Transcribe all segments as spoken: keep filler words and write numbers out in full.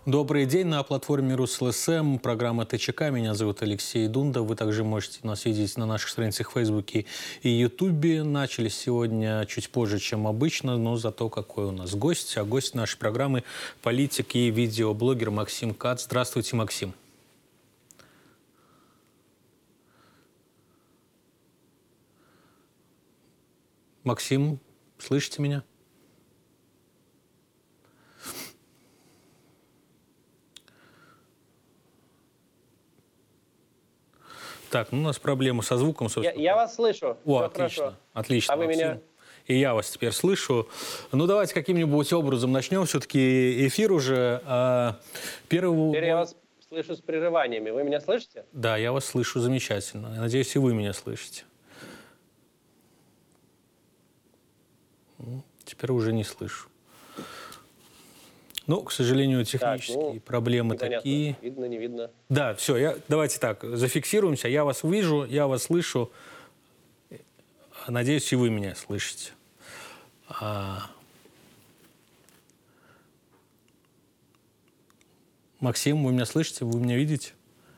Добрый день на платформе РусЛСМ, программа ТЧК. Меня зовут Алексей Дунда. Вы также можете нас видеть на наших страницах в Фейсбуке и Ютубе. Начали сегодня чуть позже, чем обычно, но зато какой у нас гость. А гость нашей программы – политик и видеоблогер Максим Кац. Здравствуйте, Максим. Максим, слышите меня? Так, ну у нас проблемы со звуком, собственно. Я, я вас слышу. О, Все отлично, хорошо. отлично. А вы Максим. меня? И я вас теперь слышу. Ну, давайте каким-нибудь образом начнем. Все-таки эфир уже. А, первого... Теперь я вас слышу с прерываниями. Вы меня слышите? Да, я вас слышу замечательно. Я надеюсь, и вы меня слышите. Теперь уже не слышу. Ну, к сожалению, технические так, ну, проблемы непонятно. Такие. Видно, не видно. Да, все, я, давайте так, зафиксируемся. Я вас вижу, я вас слышу. Надеюсь, и вы меня слышите. А... Максим, вы меня слышите? Вы меня видите?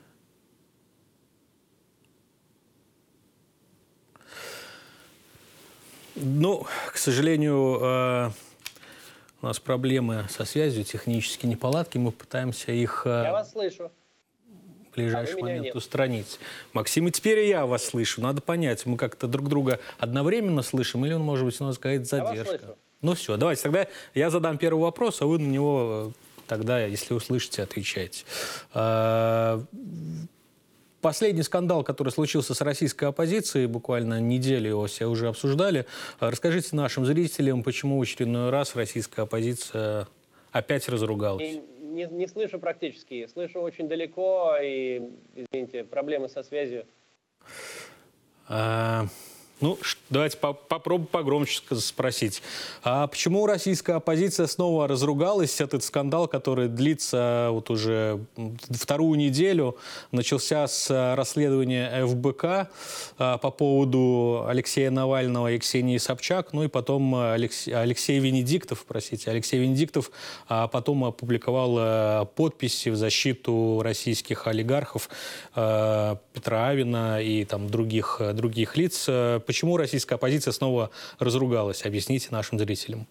Ну, к сожалению, э, у нас проблемы со связью, технические неполадки. Мы пытаемся их э, я вас слышу. В ближайший а момент устранить. Максим, и теперь и я вас слышу. Надо понять, мы как-то друг друга одновременно слышим, или, может быть, у нас какая-то задержка. Ну все, давайте тогда я задам первый вопрос, а вы на него тогда, если услышите, отвечайте. Последний скандал, который случился с российской оппозицией, буквально неделю его все уже обсуждали. Расскажите нашим зрителям, почему в очередной раз российская оппозиция опять разругалась? Не, не, не слышу практически. Слышу очень далеко, и, извините, проблемы со связью. А... Ну, давайте попробуем погромче спросить. А почему российская оппозиция снова разругалась? Этот скандал, который длится вот уже вторую неделю, начался с расследования эф бэ ка по поводу Алексея Навального и Ксении Собчак, ну и потом Алексей, Алексей Венедиктов, простите, Алексей Венедиктов потом опубликовал подписи в защиту российских олигархов Петра Авина и там других, других лиц. Почему российская оппозиция снова разругалась? Объясните нашим зрителям.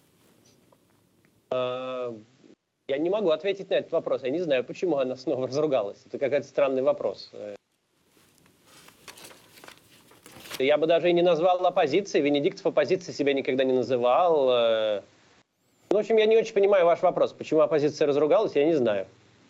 Я не могу ответить на этот вопрос. Я не знаю, почему она снова разругалась. Это какой-то странный вопрос. Я бы даже и не назвал оппозицией. Венедиктов оппозицией себя никогда не называл. В общем, я не очень понимаю ваш вопрос. Почему оппозиция разругалась, я не знаю.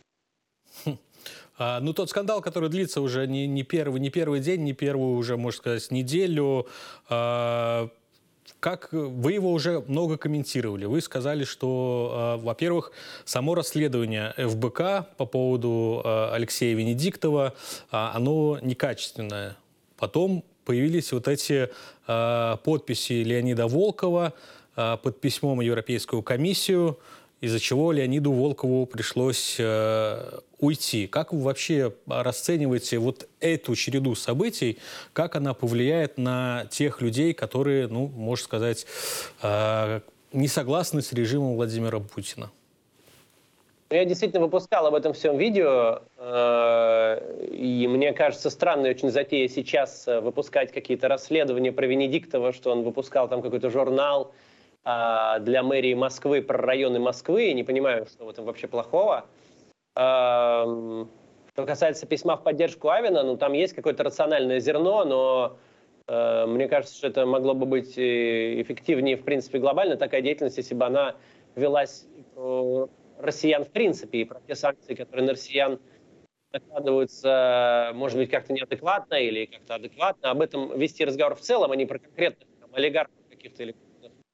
А, ну, тот скандал, который длится уже не, не, первый, не первый день, не первую уже, можно сказать, неделю, а, как вы его уже много комментировали. Вы сказали, что, а, во-первых, само расследование эф бэ ка по поводу а, Алексея Венедиктова, а, оно некачественное. Потом появились вот эти а, подписи Леонида Волкова а, под письмом в Европейскую комиссию, из-за чего Леониду Волкову пришлось э, уйти. Как вы вообще расцениваете вот эту череду событий? Как она повлияет на тех людей, которые, ну, можно сказать, э, не согласны с режимом Владимира Путина? Я действительно выпускал об этом всем видео, э, и мне кажется странной очень затея сейчас выпускать какие-то расследования про Венедиктова, что он выпускал там какой-то журнал для мэрии Москвы, про районы Москвы. Я не понимаю, что в этом вообще плохого. Что касается письма в поддержку Авина, ну там есть какое-то рациональное зерно, но э, мне кажется, что это могло бы быть эффективнее, в принципе, глобально такая деятельность, если бы она велась про россиян в принципе, и про те санкции, которые на россиян накладываются, может быть, как-то неадекватно или как-то адекватно. Об этом вести разговор в целом, а не про конкретных там, олигархов каких-то или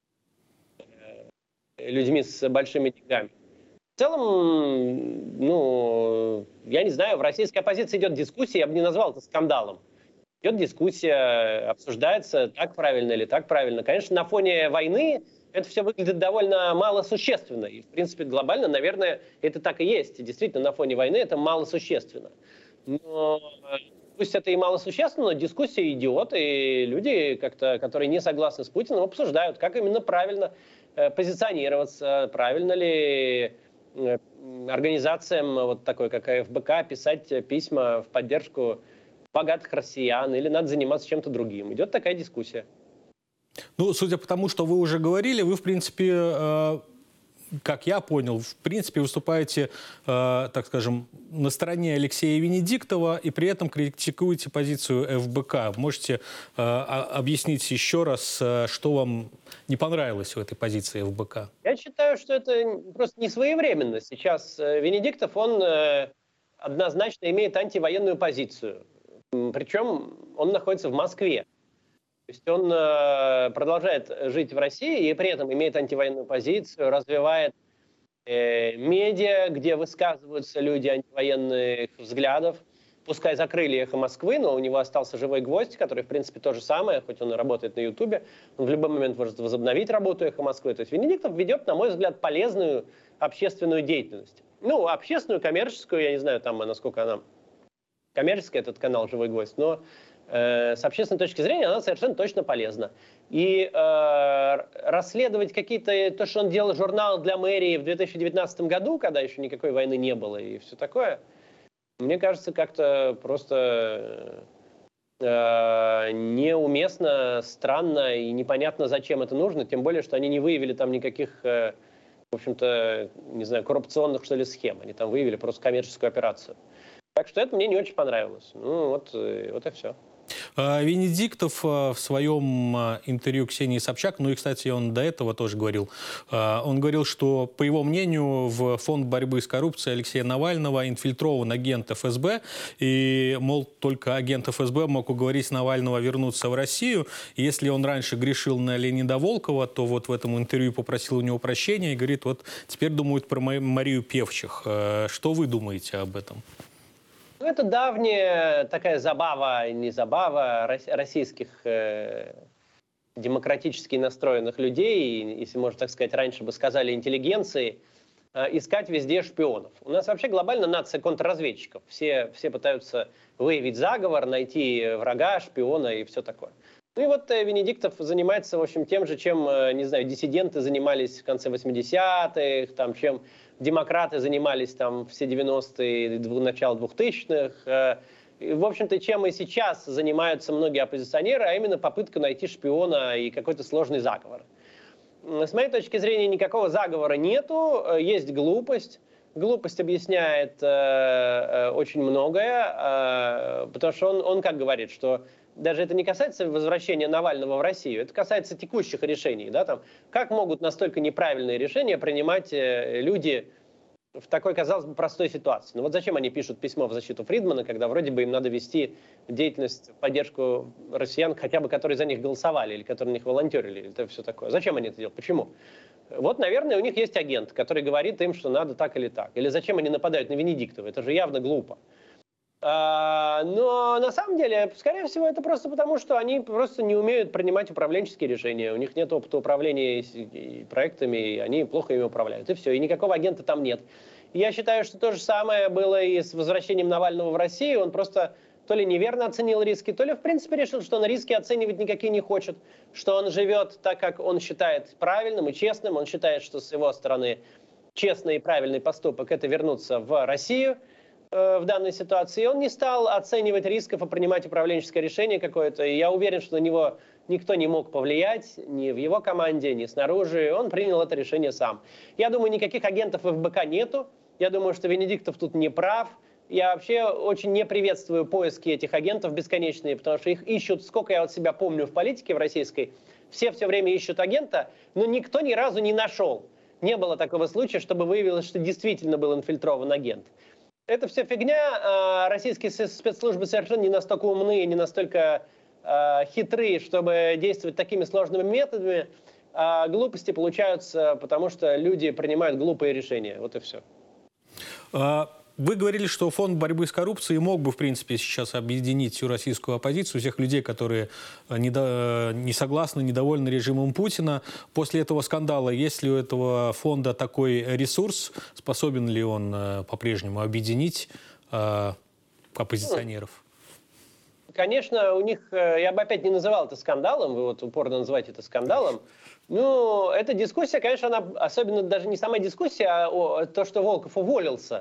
людьми с большими деньгами. В целом, ну, я не знаю, в российской оппозиции идет дискуссия, я бы не назвал это скандалом. Идет дискуссия, обсуждается, так правильно или так правильно. Конечно, на фоне войны это все выглядит довольно малосущественно. И, в принципе, глобально, наверное, это так и есть. Действительно, на фоне войны это малосущественно. Но пусть это и малосущественно, но дискуссия идет, и люди, как-то, которые не согласны с Путиным, обсуждают, как именно правильно позиционироваться, правильно ли организациям, вот такой, как эф бэ ка, писать письма в поддержку богатых россиян, или надо заниматься чем-то другим. Идет такая дискуссия. Ну, судя по тому, что вы уже говорили, вы, в принципе, э, как я понял, в принципе, выступаете, э, так скажем, на стороне Алексея Венедиктова и при этом критикуете позицию эф бэ ка. Можете э, объяснить еще раз, э, что вам не понравилось в этой позиции эф бэ ка? Я считаю, что это просто не своевременно. Сейчас э, Венедиктов, он э, однозначно имеет антивоенную позицию. Причем он находится в Москве. То есть он э, продолжает жить в России и при этом имеет антивоенную позицию, развивает э, медиа, где высказываются люди антивоенных взглядов. Пускай закрыли «Эхо Москвы», но у него остался «Живой гвоздь», который, в принципе, то же самое, хоть он и работает на Ютубе. Он в любой момент может возобновить работу «Эхо Москвы». То есть Венедиктов ведет, на мой взгляд, полезную общественную деятельность. Ну, общественную, коммерческую, я не знаю, там, насколько она коммерческая, этот канал «Живой гвоздь», но э, с общественной точки зрения она совершенно точно полезна. И э, расследовать какие-то, то, что он делал журнал для мэрии в две тысячи девятнадцатом году, когда еще никакой войны не было и все такое, мне кажется, как-то просто э, неуместно, странно и непонятно, зачем это нужно, тем более, что они не выявили там никаких, э, в общем-то, не знаю, коррупционных, что ли, схем. Они там выявили просто коммерческую операцию. Так что это мне не очень понравилось. Ну, вот, вот и все. Венедиктов в своем интервью Ксении Собчак, ну и, кстати, он до этого тоже говорил, он говорил, что, по его мнению, в фонд борьбы с коррупцией Алексея Навального инфильтрован агент эф эс бэ, и, мол, только агент эф эс бэ мог уговорить Навального вернуться в Россию. И если он раньше грешил на Леонида Волкова, то вот в этом интервью попросил у него прощения и говорит, вот теперь думают про Марию Певчих. Что вы думаете об этом? Ну, это давняя такая забава, не забава российских э, демократически настроенных людей, если можно так сказать, раньше бы сказали интеллигенции, э, искать везде шпионов. У нас вообще глобально нация контрразведчиков. Все, все пытаются выявить заговор, найти врага, шпиона и все такое. Ну и вот э, Венедиктов занимается, в общем, тем же, чем, э, не знаю, диссиденты занимались в конце восьмидесятых, там, чем демократы занимались там все девяностые, начало двухтысячных. В общем-то, чем и сейчас занимаются многие оппозиционеры, а именно попытка найти шпиона и какой-то сложный заговор. С моей точки зрения, никакого заговора нету, есть глупость. Глупость объясняет э, очень многое, э, потому что он, он как говорит, что даже это не касается возвращения Навального в Россию, это касается текущих решений. Да, там, как могут настолько неправильные решения принимать э, люди в такой, казалось бы, простой ситуации? Ну вот зачем они пишут письмо в защиту Фридмана, когда вроде бы им надо вести деятельность в поддержку россиян, хотя бы которые за них голосовали, или которые на них волонтерили, или это все такое? Зачем они это делают? Почему? Вот, наверное, у них есть агент, который говорит им, что надо так или так. Или зачем они нападают на Венедиктова? Это же явно глупо. А, но на самом деле, скорее всего, это просто потому, что они просто не умеют принимать управленческие решения. У них нет опыта управления проектами, и они плохо ими управляют. И все, и никакого агента там нет. И я считаю, что то же самое было и с возвращением Навального в Россию. Он просто то ли неверно оценил риски, то ли в принципе решил, что он риски оценивать никакие не хочет, что он живет так, как он считает правильным и честным. Он считает, что с его стороны честный и правильный поступок – это вернуться в Россию в данной ситуации. И он не стал оценивать рисков и принимать управленческое решение какое-то. И я уверен, что на него никто не мог повлиять, ни в его команде, ни снаружи. Он принял это решение сам. Я думаю, никаких агентов эф бэ ка нету. Я думаю, что Венедиктов тут не прав. Я вообще очень не приветствую поиски этих агентов бесконечные, потому что их ищут, сколько я от себя помню в политике в российской, все все время ищут агента, но никто ни разу не нашел. Не было такого случая, чтобы выявилось, что действительно был инфильтрован агент. Это все фигня. Российские спецслужбы совершенно не настолько умные, не настолько э, хитрые, чтобы действовать такими сложными методами. А глупости получаются, потому что люди принимают глупые решения. Вот и все. Вы говорили, что фонд борьбы с коррупцией мог бы, в принципе, сейчас объединить всю российскую оппозицию, всех людей, которые недо... не согласны, недовольны режимом Путина. После этого скандала есть ли у этого фонда такой ресурс? Способен ли он по-прежнему объединить э, оппозиционеров? конечно, у них, я бы опять не называл это скандалом, вы вот упорно называете это скандалом. Ну, эта дискуссия, конечно, она особенно даже не сама дискуссия, а то, что Волков уволился.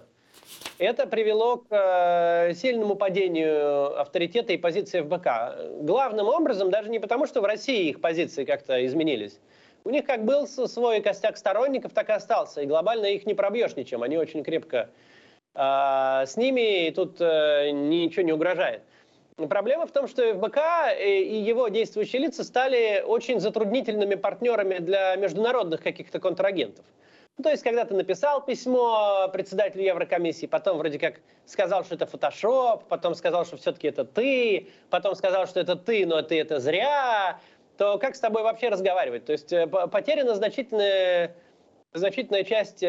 Это привело к э, сильному падению авторитета и позиции эф бэ ка. Главным образом, даже не потому, что в России их позиции как-то изменились. У них как был свой костяк сторонников, так и остался. И глобально их не пробьешь ничем. Они очень крепко э, с ними, и тут э, ничего не угрожает. Проблема в том, что эф бэ ка и его действующие лица стали очень затруднительными партнерами для международных каких-то контрагентов. Ну, то есть, когда ты написал письмо председателю Еврокомиссии, потом вроде как сказал, что это фотошоп, потом сказал, что все-таки это ты, потом сказал, что это ты, но ты это зря, то как с тобой вообще разговаривать? То есть потеряна значительная, значительная часть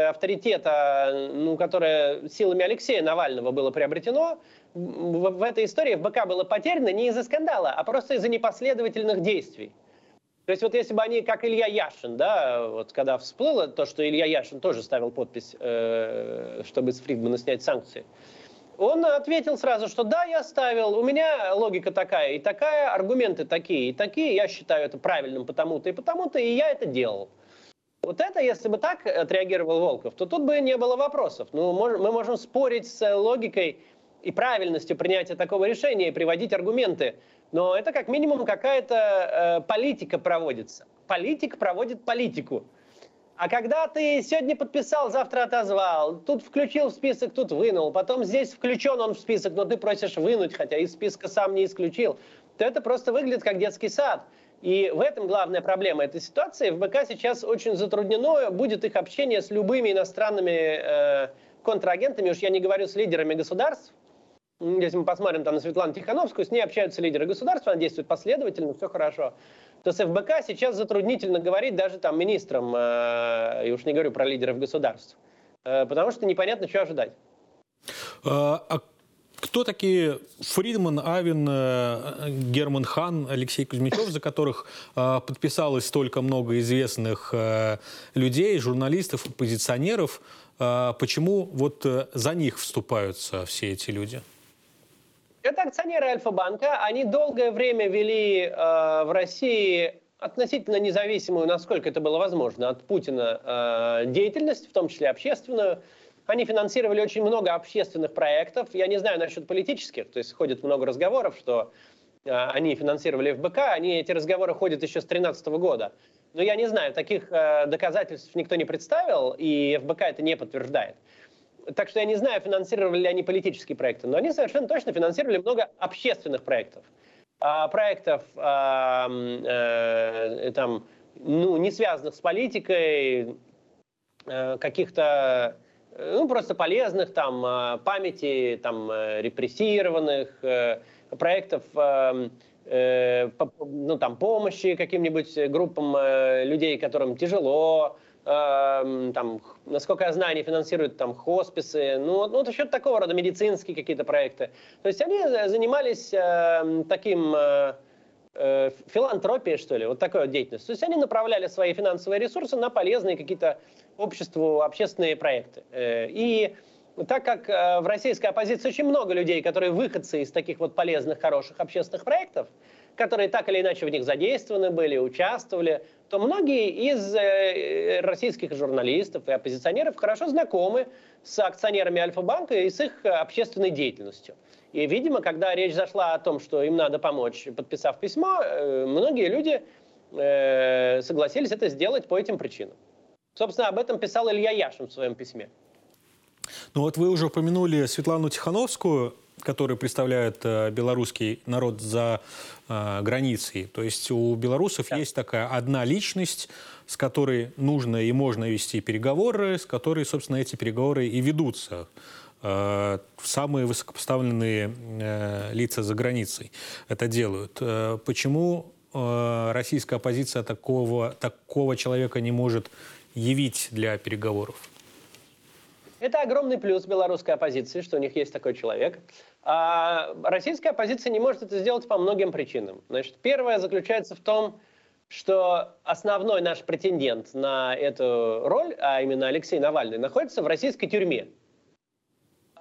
авторитета, ну, которая силами Алексея Навального было приобретено. В, в этой истории эф бэ ка было потеряно не из-за скандала, а просто из-за непоследовательных действий. То есть вот если бы они, как Илья Яшин, да, вот когда всплыло то, что Илья Яшин тоже ставил подпись, э, чтобы с Фридмана снять санкции, он ответил сразу, что да, я ставил, у меня логика такая и такая, аргументы такие и такие, я считаю это правильным потому-то и потому-то, и я это делал. Вот это, если бы так отреагировал Волков, то тут бы не было вопросов. Ну, мы можем спорить с логикой и правильностью принятия такого решения и приводить аргументы. Но это как минимум какая-то э, политика проводится. Политик проводит политику. А когда ты сегодня подписал, завтра отозвал, тут включил в список, тут вынул, потом здесь включен он в список, но ты просишь вынуть, хотя из списка сам не исключил, то это просто выглядит как детский сад. И в этом главная проблема этой ситуации. эф бэ ка сейчас очень затруднено будет их общение с любыми иностранными э, контрагентами, уж я не говорю с лидерами государств. Если мы посмотрим там на Светлану Тихановскую, с ней общаются лидеры государства, она действует последовательно, все хорошо. То с эф бэ ка сейчас затруднительно говорить даже там министрам, э, и уж не говорю про лидеров государств, э, потому что непонятно, что ожидать. А, а кто такие Фридман, Авен, Герман Хан, Алексей Кузьмичев, за которых э, подписалось столько много известных э, людей, журналистов, оппозиционеров? Э, почему вот э, за них вступаются все эти люди? Это акционеры Альфа-банка. Они долгое время вели э, в России относительно независимую, насколько это было возможно, от Путина э, деятельность, в том числе общественную. Они финансировали очень много общественных проектов. Я не знаю насчет политических, то есть ходит много разговоров, что э, они финансировали эф бэ ка. Они, эти разговоры ходят еще с две тысячи тринадцатого года. Но я не знаю, таких э, доказательств никто не представил, и эф бэ ка это не подтверждает. Так что я не знаю, финансировали ли они политические проекты, но они совершенно точно финансировали много общественных проектов. А, проектов, а, э, там, ну, не связанных с политикой, э, каких-то, ну, просто полезных, там, памяти, там, репрессированных, э, проектов, э, э, по, ну, там, помощи каким-нибудь группам э, людей, которым тяжело. Там, насколько я знаю, они финансируют там хосписы, ну, ну, это что-то такого рода, медицинские какие-то проекты. То есть они занимались э, таким э, э, филантропией, что ли, вот такой вот деятельностью. То есть они направляли свои финансовые ресурсы на полезные какие-то обществу общественные проекты. Э, и так как э, в российской оппозиции очень много людей, которые выходцы из таких вот полезных, хороших общественных проектов, которые так или иначе в них задействованы были, участвовали, то многие из э, российских журналистов и оппозиционеров хорошо знакомы с акционерами Альфа-банка и с их общественной деятельностью. И, видимо, когда речь зашла о том, что им надо помочь, подписав письмо, э, многие люди э, согласились это сделать по этим причинам. Собственно, об этом писал Илья Яшин в своем письме. Ну вот вы уже упомянули Светлану Тихановскую, которая представляет э, белорусский народ за э, границей. То есть у белорусов да. есть такая одна личность, с которой нужно и можно вести переговоры, с которой, собственно, эти переговоры и ведутся. Э, самые высокопоставленные э, лица за границей это делают. Э, почему э, российская оппозиция такого, такого человека не может явить для переговоров? Это огромный плюс белорусской оппозиции, что у них есть такой человек. А российская оппозиция не может это сделать по многим причинам. Значит, первое заключается в том, что основной наш претендент на эту роль, а именно Алексей Навальный, находится в российской тюрьме.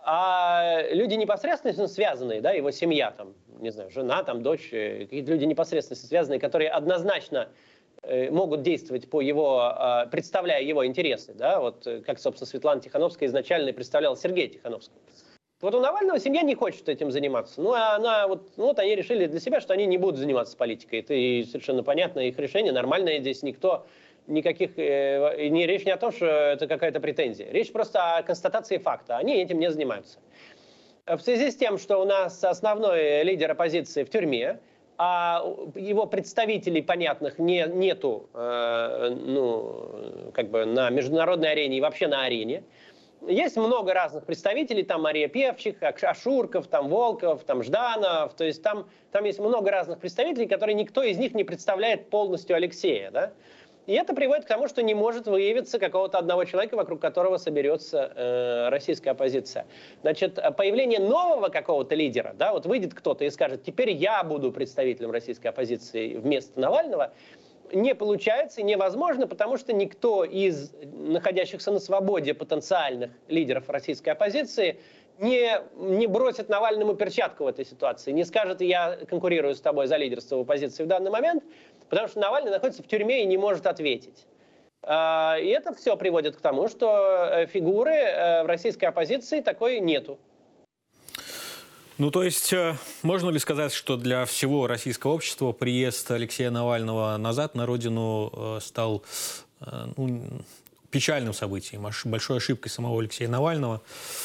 А люди непосредственно связанные, да, его семья, там, не знаю, жена, там, дочь, какие-то люди непосредственно связанные, которые однозначно э, могут действовать по его, э, представляя его интересы, да, вот как, собственно, Светлана Тихановская изначально и представляла Сергея Тихановского. Вот у Навального семья не хочет этим заниматься. Ну, а она, вот, ну, вот они решили для себя, что они не будут заниматься политикой. Это и совершенно понятно, их решение нормальное, здесь никто, никаких, э, не, речь не о том, что это какая-то претензия. Речь просто о констатации факта. Они этим не занимаются. В связи с тем, что у нас основной лидер оппозиции в тюрьме, а его представителей понятных не, нету э, ну, как бы на международной арене и вообще на арене, есть много разных представителей, там Мария Певчих, Ашурков, там Волков, там Жданов, то есть там, там есть много разных представителей, которые никто из них не представляет полностью Алексея, да? И это приводит к тому, что не может выявиться какого-то одного человека, вокруг которого соберется э, российская оппозиция. Значит, появление нового какого-то лидера, да, вот выйдет кто-то и скажет, теперь я буду представителем российской оппозиции вместо Навального, не получается и невозможно, потому что никто из находящихся на свободе потенциальных лидеров российской оппозиции не, не бросит Навальному перчатку в этой ситуации, не скажет, я конкурирую с тобой за лидерство в оппозиции в данный момент, потому что Навальный находится в тюрьме и не может ответить. И это все приводит к тому, что фигуры в российской оппозиции такой нету. Ну, то есть, можно ли сказать, что для всего российского общества приезд Алексея Навального назад на родину стал ну, печальным событием, большой ошибкой самого Алексея Навального?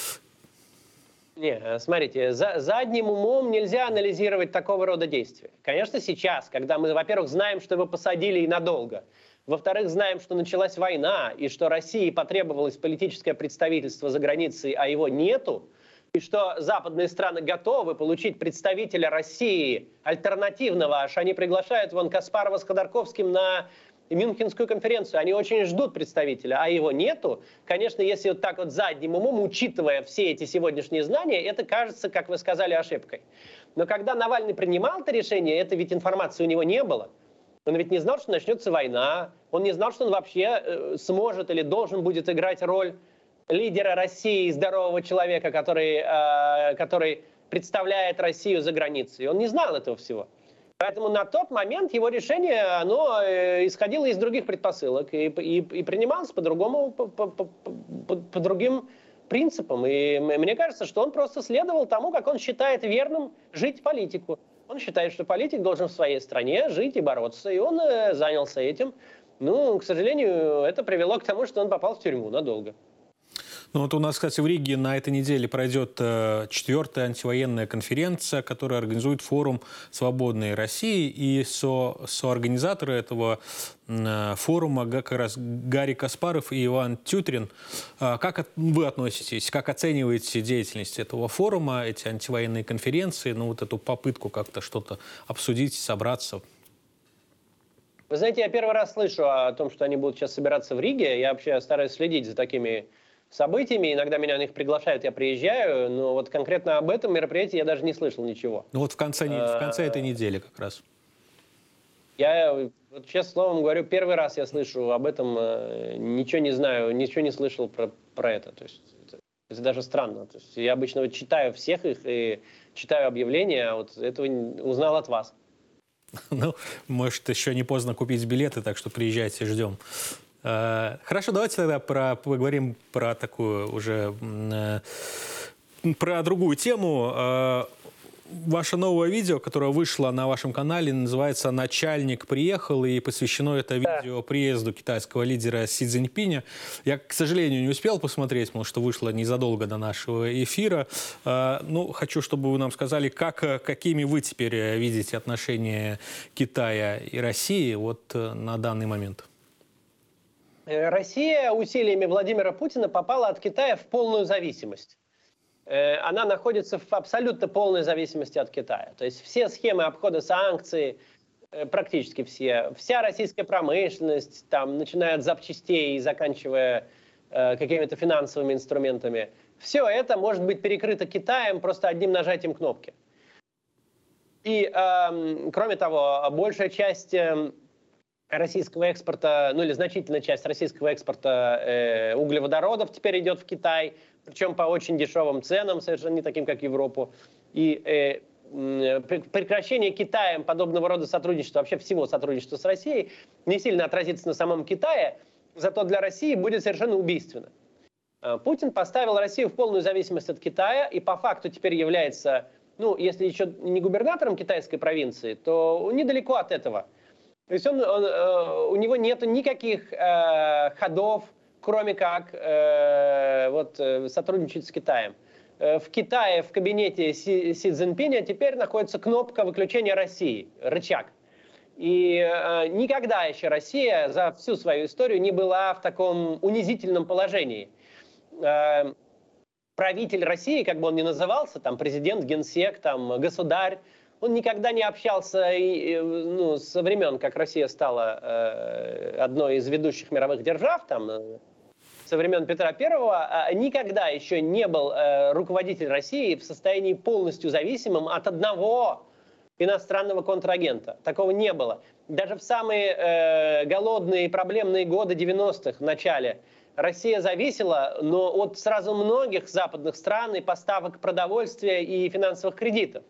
Не, смотрите, за, задним умом нельзя анализировать такого рода действия. Конечно, сейчас, когда мы, во-первых, знаем, что его посадили и надолго, во-вторых, знаем, что началась война, и что России потребовалось политическое представительство за границей, а его нету, и что западные страны готовы получить представителя России альтернативного, аж они приглашают вон Каспарова с Ходорковским на Мюнхенскую конференцию, они очень ждут представителя, а его нету. Конечно, если вот так вот задним умом, учитывая все эти сегодняшние знания, это кажется, как вы сказали, ошибкой. Но когда Навальный принимал это решение, это ведь информации у него не было. Он ведь не знал, что начнется война, он не знал, что он вообще э, сможет или должен будет играть роль лидера России, здорового человека, который, э, который представляет Россию за границей. Он не знал этого всего. Поэтому на тот момент его решение, оно э, исходило из других предпосылок и, и, и принималось по-другому, по, по, по, по, по другим принципам. И мне кажется, что он просто следовал тому, как он считает верным жить политику. Он считает, что политик должен в своей стране жить и бороться, и он э, занялся этим. Ну, к сожалению, это привело к тому, что он попал в тюрьму надолго. Ну вот у нас, кстати, в Риге на этой неделе пройдет э, четвертая антивоенная конференция, которая организует форум «Свободной России». И со, соорганизаторы этого э, форума как раз Гарри Каспаров и Иван Тютрин. Э, как от, вы относитесь, как оцениваете деятельность этого форума, эти антивоенные конференции, ну вот эту попытку как-то что-то обсудить, собраться? Вы знаете, я первый раз слышу о том, что они будут сейчас собираться в Риге. Я вообще стараюсь следить за такими событиями. Иногда меня на них приглашают, я приезжаю, но вот конкретно об этом мероприятии я даже не слышал ничего. Ну вот в конце, в конце этой недели как раз. Я, вот, честно словом говорю, первый раз я слышу об этом, ничего не знаю, ничего не слышал про, про это. То есть, это, это даже странно. То есть, я обычно вот читаю всех их и читаю объявления, а вот этого узнал от вас. Ну, может, еще не поздно купить билеты, так что приезжайте, ждем. Хорошо, давайте тогда про, поговорим про такую уже, про другую тему. Ваше новое видео, которое вышло на вашем канале, называется «Начальник приехал», и посвящено это видео приезду китайского лидера Си Цзиньпиня. Я, к сожалению, не успел посмотреть, потому что вышло незадолго до нашего эфира. Ну, хочу, чтобы вы нам сказали, как, какими вы теперь видите отношения Китая и России вот на данный момент. Россия усилиями Владимира Путина попала от Китая в полную зависимость. Она находится в абсолютно полной зависимости от Китая. То есть все схемы обхода санкций, практически все, вся российская промышленность, там, начиная от запчастей и заканчивая э, какими-то финансовыми инструментами, все это может быть перекрыто Китаем просто одним нажатием кнопки. И, э, кроме того, большая часть э, российского экспорта, ну или значительная часть российского экспорта э, углеводородов теперь идет в Китай. причем по очень дешевым ценам, совершенно не таким, как Европу. И э, прекращение Китаем подобного рода сотрудничества, вообще всего сотрудничества с Россией, не сильно отразится на самом Китае, зато для России будет совершенно убийственно. Путин поставил Россию в полную зависимость от Китая и по факту теперь является, ну, если еще не губернатором китайской провинции, то недалеко от этого. То есть он, он, у него нет никаких э, ходов, кроме как э, вот, сотрудничать с Китаем. В Китае, в кабинете Си, Си Цзиньпиня теперь находится кнопка выключения России, рычаг. И э, никогда еще Россия за всю свою историю не была в таком унизительном положении. Э, правитель России, как бы он ни назывался, там президент, генсек, там государь, он никогда не общался и, ну, со времен, как Россия стала э, одной из ведущих мировых держав, там, со времен Петра Первого, никогда еще не был э, руководитель России в состоянии полностью зависимым от одного иностранного контрагента. Такого не было. Даже в самые э, голодные и проблемные годы девяностых в начале Россия зависела, но от сразу многих западных стран и поставок продовольствия и финансовых кредитов.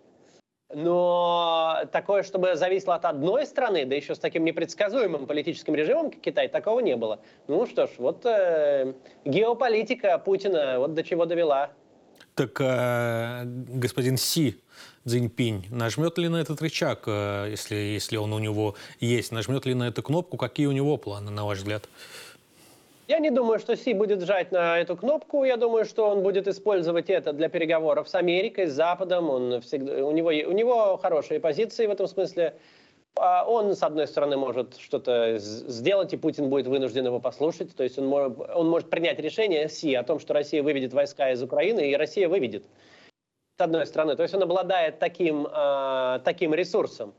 Но такое, чтобы зависело от одной страны, да еще с таким непредсказуемым политическим режимом, как Китай, такого не было. Ну что ж, вот э, геополитика Путина вот до чего довела. Так э, господин Си Цзиньпинь нажмет ли на этот рычаг, э, если, если он у него есть, нажмет ли на эту кнопку, какие у него планы, на ваш взгляд? Я не думаю, что Си будет жать на эту кнопку. Я думаю, что он будет использовать это для переговоров с Америкой, с Западом. Он всегда, у, него, у него хорошие позиции в этом смысле. Он, с одной стороны, может что-то сделать, и Путин будет вынужден его послушать. То есть он может, он может принять решение Си о том, что Россия выведет войска из Украины, и Россия выведет. С одной стороны. То есть он обладает таким, таким ресурсом.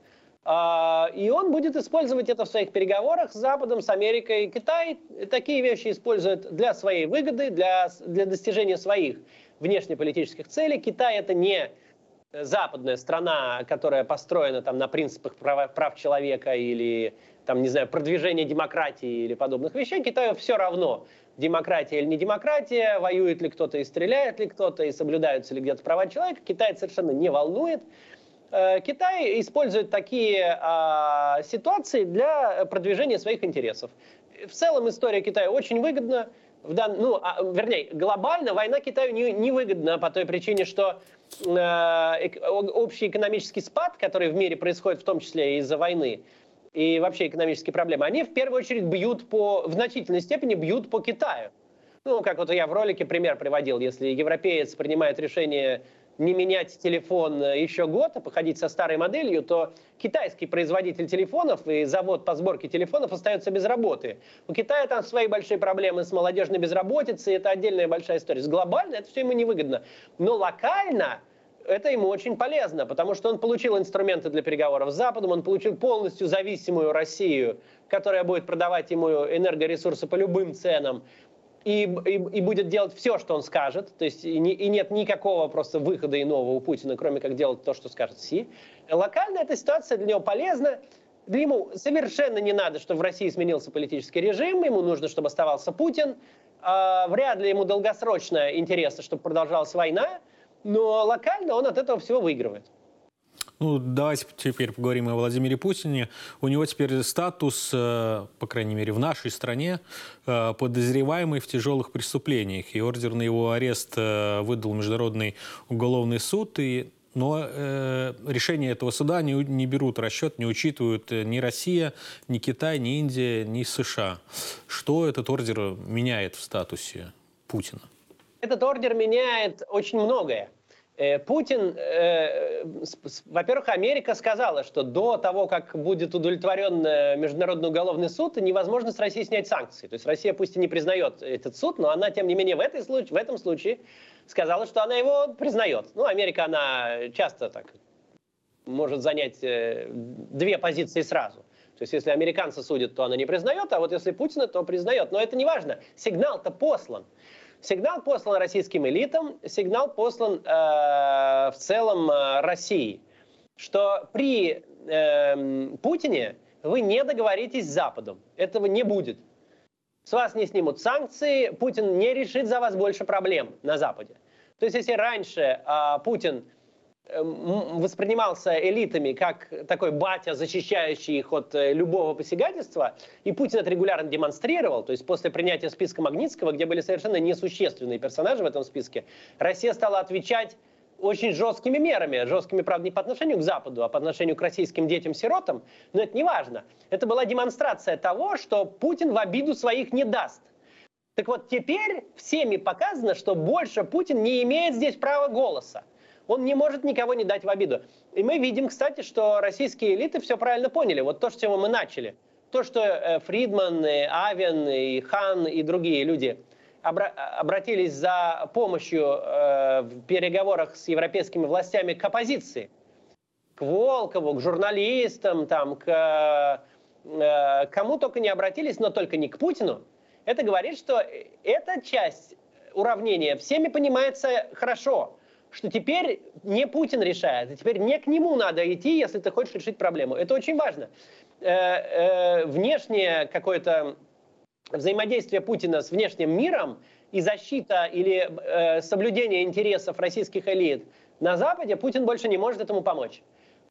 И он будет использовать это в своих переговорах с Западом, с Америкой. Китай такие вещи использует для своей выгоды, для, для достижения своих внешнеполитических целей. Китай — это не западная страна, которая построена там, на принципах прав, прав человека или там, не знаю, продвижения демократии или подобных вещей. Китаю все равно, демократия или не демократия, воюет ли кто-то и стреляет ли кто-то, и соблюдаются ли где-то права человека. Китай совершенно не волнует. Китай использует такие а, ситуации для продвижения своих интересов. В целом история Китая очень выгодна. В дан... ну, а, вернее, глобально война Китаю не, не выгодна по той причине, что э, общий экономический спад, который в мире происходит, в том числе из-за войны, и вообще экономические проблемы, они в первую очередь бьют по, в значительной степени бьют по Китаю. Ну, как вот я в ролике пример приводил, если европеец принимает решение не менять телефон еще год, а походить со старой моделью, то китайский производитель телефонов и завод по сборке телефонов остается без работы. У Китая там свои большие проблемы с молодежной безработицей, это отдельная большая история. С глобально это все ему невыгодно. Но локально это ему очень полезно, потому что он получил инструменты для переговоров с Западом, он получил полностью зависимую Россию, которая будет продавать ему энергоресурсы по любым ценам, И, и, и будет делать все, что он скажет. То есть и, не, и нет никакого просто выхода иного у Путина, кроме как делать то, что скажет Си. Локально эта ситуация для него полезна. Для ему совершенно не надо, чтобы в России сменился политический режим. Ему нужно, чтобы оставался Путин. А, вряд ли ему долгосрочно интересно, чтобы продолжалась война. Но локально он от этого всего выигрывает. Ну, давайте теперь поговорим о Владимире Путине. У него теперь статус, по крайней мере, в нашей стране, подозреваемый в тяжелых преступлениях. И ордер на его арест выдал Международный уголовный суд. И, но э, решения этого суда не, не берут в расчет, не учитывают ни Россия, ни Китай, ни Индия, ни США. Что этот ордер меняет в статусе Путина? Этот ордер меняет очень многое. Путин, э, во-первых, Америка сказала, что до того, как будет удовлетворен Международный уголовный суд, невозможно с Россией снять санкции. То есть Россия пусть и не признает этот суд, но она, тем не менее, в, этой случае, в этом случае сказала, что она его признает. Ну, Америка, она часто так может занять э, две позиции сразу. То есть если американца судят, то она не признает, а вот если Путина, то признает. Но это не важно. Сигнал-то послан. Сигнал послан российским элитам, сигнал послан э, в целом э, России, что при э, Путине вы не договоритесь с Западом. Этого не будет. с вас не снимут санкции, Путин не решит за вас больше проблем на Западе. То есть если раньше а, Путин воспринимался элитами как такой батя, защищающий их от любого посягательства, и Путин это регулярно демонстрировал, то есть после принятия списка Магнитского, где были совершенно несущественные персонажи в этом списке, Россия стала отвечать очень жесткими мерами, жесткими, правда, не по отношению к Западу, а по отношению к российским детям-сиротам, но это не важно. Это была демонстрация того, что Путин в обиду своих не даст. Так вот, теперь всеми показано, что больше Путин не имеет здесь права голоса. Он не может никого не дать в обиду. И мы видим, кстати, что российские элиты все правильно поняли. Вот то, с чего мы начали. То, что э, Фридман, и Авен, и Хан, и другие люди обра- обратились за помощью э, в переговорах с европейскими властями к оппозиции. К Волкову, к журналистам, там, к э, кому только не обратились, но только не к Путину. Это говорит, что эта часть уравнения всеми понимается хорошо. Что теперь не Путин решает, а теперь не к нему надо идти, если ты хочешь решить проблему. Это очень важно. Э-э- внешнее какое-то взаимодействие Путина с внешним миром и защита или э- соблюдение интересов российских элит на Западе, Путин больше не может этому помочь.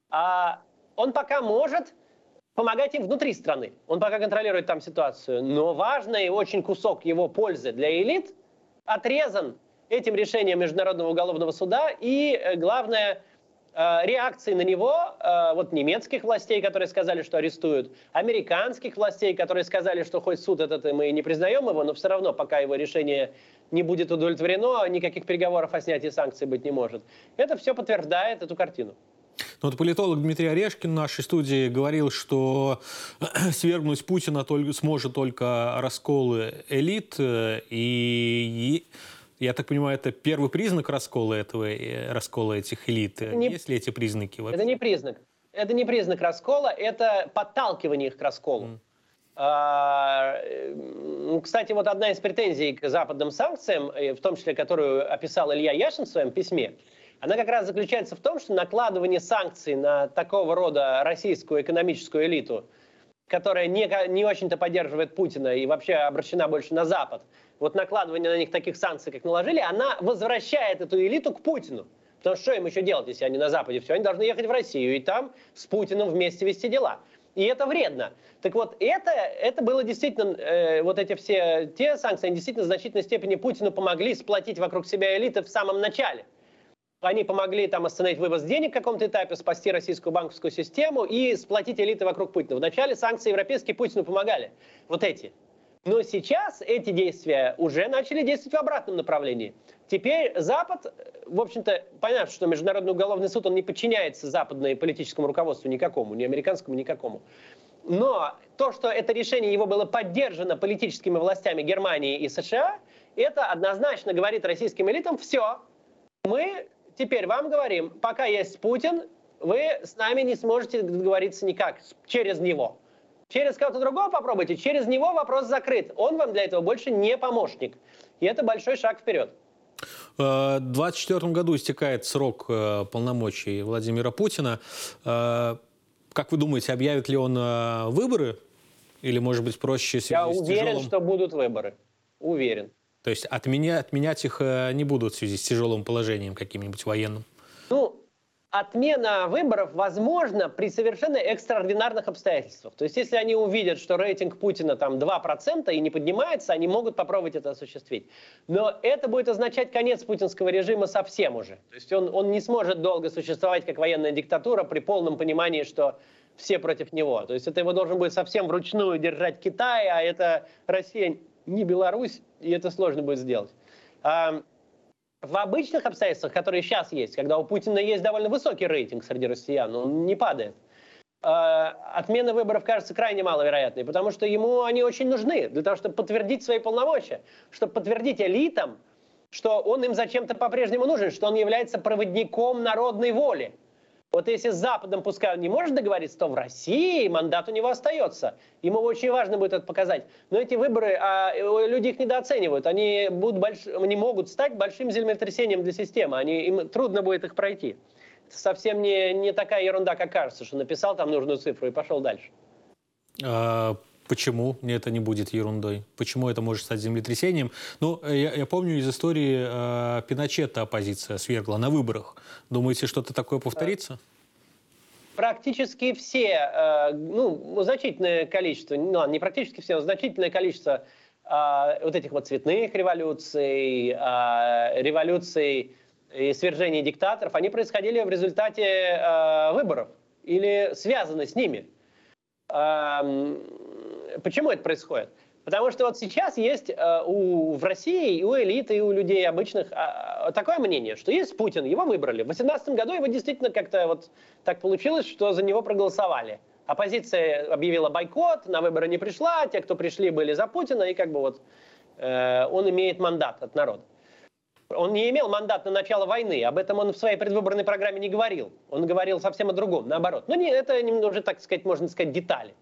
А он пока может помогать им внутри страны. Он пока контролирует там ситуацию. Но важный очень кусок его пользы для элит отрезан этим решением Международного уголовного суда и, главное, реакции на него вот немецких властей, которые сказали, что арестуют, американских властей, которые сказали, что хоть суд этот мы не признаем его, но все равно, пока его решение не будет удовлетворено, никаких переговоров о снятии санкций быть не может. Это все подтверждает эту картину. Вот политолог Дмитрий Орешкин в нашей студии говорил, что свергнуть Путина только, сможет только раскол элит, и... Я так понимаю, это первый признак раскола этого, раскола этих элит. Не, есть ли эти признаки вообще? Это не признак. Это не признак раскола, это подталкивание их к расколу. Mm. А, кстати, вот одна из претензий к западным санкциям, в том числе, которую описал Илья Яшин в своем письме, она как раз заключается в том, что накладывание санкций на такого рода российскую экономическую элиту, которая не, не очень-то поддерживает Путина и вообще обращена больше на Запад, вот накладывание на них таких санкций, как наложили, она возвращает эту элиту к Путину. Потому что что им еще делать, если они на Западе? Все, они должны ехать в Россию и там с Путиным вместе вести дела. И это вредно. Так вот, это, это было действительно, э, вот эти все те санкции, они действительно в значительной степени Путину помогли сплотить вокруг себя элиты в самом начале. Они помогли там остановить вывоз денег в каком-то этапе, спасти российскую банковскую систему и сплотить элиты вокруг Путина. Вначале санкции европейские Путину помогали. Вот эти. Но сейчас эти действия уже начали действовать в обратном направлении. Теперь Запад, в общем-то, понятно, что Международный уголовный суд, он не подчиняется западному политическому руководству никакому, ни американскому, никакому. Но то, что это решение его было поддержано политическими властями Германии и США, это однозначно говорит российским элитам: все, мы теперь вам говорим, пока есть Путин, вы с нами не сможете договориться никак через него. Через кого-то другого попробуйте, через него вопрос закрыт. Он вам для этого больше не помощник. И это большой шаг вперед. В двадцать четвёртом году истекает срок полномочий Владимира Путина. Как вы думаете, объявит ли он выборы? Или, может быть, проще в связи Я с уверен, тяжелым... что будут выборы. Уверен. То есть отменя... отменять их не будут в связи с тяжелым положением каким-нибудь военным? Ну, отмена выборов возможна при совершенно экстраординарных обстоятельствах. То есть, если они увидят, что рейтинг Путина там два процента и не поднимается, они могут попробовать это осуществить. Но это будет означать конец путинского режима совсем уже. То есть, он, он не сможет долго существовать как военная диктатура при полном понимании, что все против него. То есть, это его должен будет совсем вручную держать Китай, а это Россия, не Беларусь, и это сложно будет сделать. В обычных обстоятельствах, которые сейчас есть, когда у Путина есть довольно высокий рейтинг среди россиян, он не падает, отмена выборов кажется крайне маловероятной, потому что ему они очень нужны для того, чтобы подтвердить свои полномочия, чтобы подтвердить элитам, что он им зачем-то по-прежнему нужен, что он является проводником народной воли. Вот если с Западом пускай он не может договориться, то в России мандат у него остается. Ему очень важно будет это показать. Но эти выборы, а, люди их недооценивают. Они, будут больш... они могут стать большим землетрясением для системы. Они... Им трудно будет их пройти. Это совсем не, не такая ерунда, как кажется, что написал там нужную цифру и пошел дальше. Почему это не будет ерундой? Почему это может стать землетрясением? Ну, я, я помню из истории э, Пиночета оппозиция свергла на выборах. Думаете, что-то такое повторится? Практически все, э, ну, значительное количество, ну, не практически все, но значительное количество э, вот этих вот цветных революций, э, революций и свержений диктаторов, они происходили в результате э, выборов или связаны с ними. Э, почему это происходит? Потому что вот сейчас есть э, у, в России и у элиты, и у людей обычных э, такое мнение, что есть Путин, его выбрали. В две тысячи восемнадцатом году его действительно как-то вот так получилось, что за него проголосовали. Оппозиция объявила бойкот, на выборы не пришла, те, кто пришли, были за Путина, и как бы вот э, он имеет мандат от народа. Он не имел мандат на начало войны, об этом он в своей предвыборной программе не говорил. Он говорил совсем о другом, наоборот. Но не, это уже, так сказать, можно сказать, детали.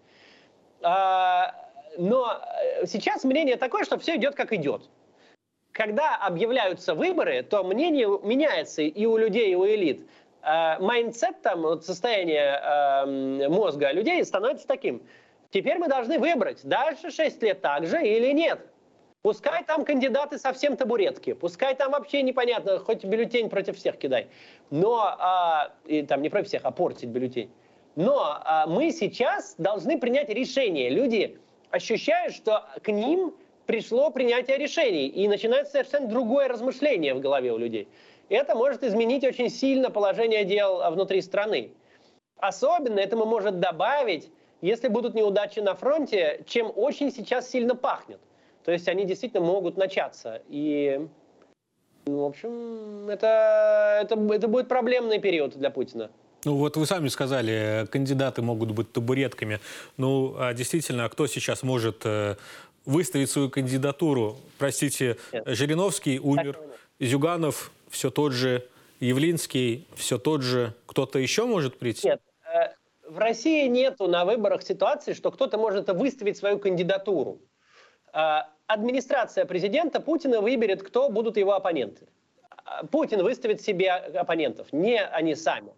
А, но сейчас мнение такое, что все идет как идет. Когда объявляются выборы, то мнение меняется и у людей, и у элит. Майндсет, там, вот состояние э, мозга людей становится таким. Теперь мы должны выбрать, дальше шесть лет так же или нет. Пускай там кандидаты совсем табуретки, пускай там вообще непонятно, хоть бюллетень против всех кидай. Но, э, и там не против всех, а портить бюллетень. Но э, мы сейчас должны принять решение. Люди ощущают, что к ним пришло принятие решений, и начинается совершенно другое размышление в голове у людей. Это может изменить очень сильно положение дел внутри страны. Особенно этому может добавить, если будут неудачи на фронте, чем очень сейчас сильно пахнет. То есть они действительно могут начаться. И, ну, в общем, это, это, это будет проблемный период для Путина. Ну вот вы сами сказали, кандидаты могут быть табуретками. Ну, а действительно, а кто сейчас может э, выставить свою кандидатуру? Простите, Нет. Жириновский умер, Зюганов все тот же, Явлинский все тот же. Кто-то еще может прийти? Нет. Э, в России нету на выборах ситуации, что кто-то может выставить свою кандидатуру. Э, администрация президента Путина выберет, кто будут его оппоненты. Путин выставит себе оппонентов, не они сами.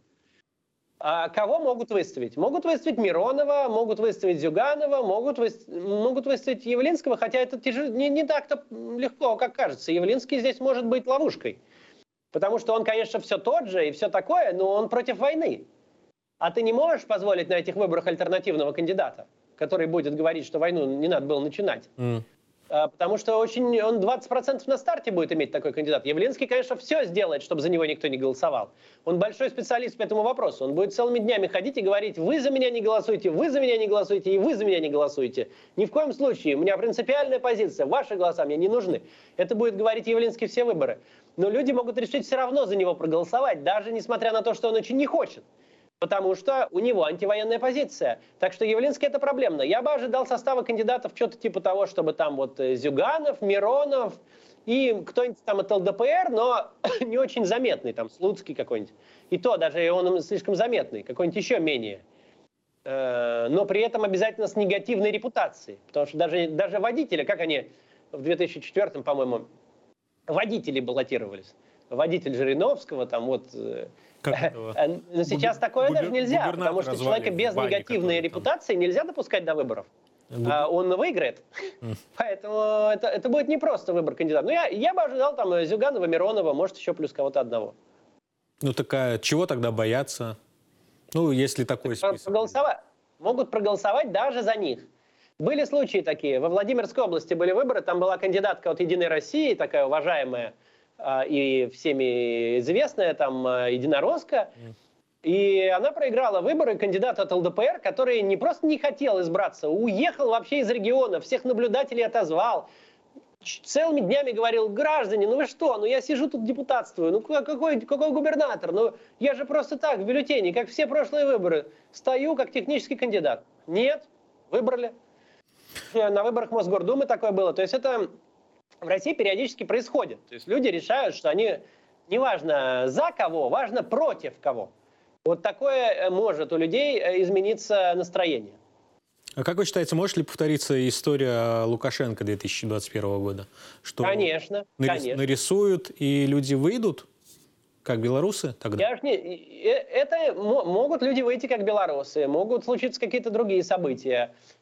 А кого могут выставить? Могут выставить Миронова, могут выставить Зюганова, могут, вы... могут выставить Явлинского, хотя это тяжело, не, не так-то легко, как кажется. Явлинский здесь может быть ловушкой. Потому что он, конечно, все тот же и все такое, но он против войны. А ты не можешь позволить на этих выборах альтернативного кандидата, который будет говорить, что войну не надо было начинать. Mm. Потому что очень, он двадцать процентов на старте будет иметь такой кандидат. Явлинский, конечно, все сделает, чтобы за него никто не голосовал. Он большой специалист по этому вопросу. Он будет целыми днями ходить и говорить: вы за меня не голосуете, вы за меня не голосуете и вы за меня не голосуете. Ни в коем случае. У меня принципиальная позиция. Ваши голоса мне не нужны. Это будет говорить Явлинский все выборы. Но люди могут решить все равно за него проголосовать, даже несмотря на то, что он очень не хочет. Потому что у него антивоенная позиция. Так что Явлинский — это проблемно. Я бы ожидал состава кандидатов что-то типа того, чтобы там вот Зюганов, Миронов и кто-нибудь там от эл дэ пэ эр, но не очень заметный, там Слуцкий какой-нибудь. И то даже он слишком заметный, какой-нибудь еще менее. Но при этом обязательно с негативной репутацией. Потому что даже, даже водители, как они в две тысячи четвёртом, по-моему, водители баллотировались. Водитель Жириновского, там вот... Но сейчас такое Губер... даже нельзя, потому что человека без бане, негативной репутации там... нельзя допускать до выборов. Губер... А он выиграет. Mm. Поэтому это, это будет не просто выбор кандидата. Но я, я бы ожидал там Зюганова, Миронова, может еще плюс кого-то одного. Ну так а чего тогда бояться? Ну, если такой список. Проголосовать. Могут проголосовать даже за них. Были случаи такие. Во Владимирской области были выборы, там была кандидатка от «Единой России», такая уважаемая, и всеми известная, там, единоросска. Mm. И она проиграла выборы кандидата от эл дэ пэ эр, который не просто не хотел избраться, уехал вообще из региона, всех наблюдателей отозвал. Целыми днями говорил: граждане, ну вы что, ну я сижу тут депутатствую, ну какой, какой губернатор, ну я же просто так в бюллетене, как все прошлые выборы, стою как технический кандидат. Нет, выбрали. На выборах Мосгордумы такое было. То есть это... в России периодически происходит. То есть люди решают, что они, не важно за кого, важно против кого. Вот такое может у людей измениться настроение. А как вы считаете, может ли повториться история Лукашенко две тысячи двадцать первого года? Что конечно, нарис, конечно. нарисуют и люди выйдут, как белорусы тогда? Я ж не, это могут люди выйти как белорусы, могут случиться какие-то другие события.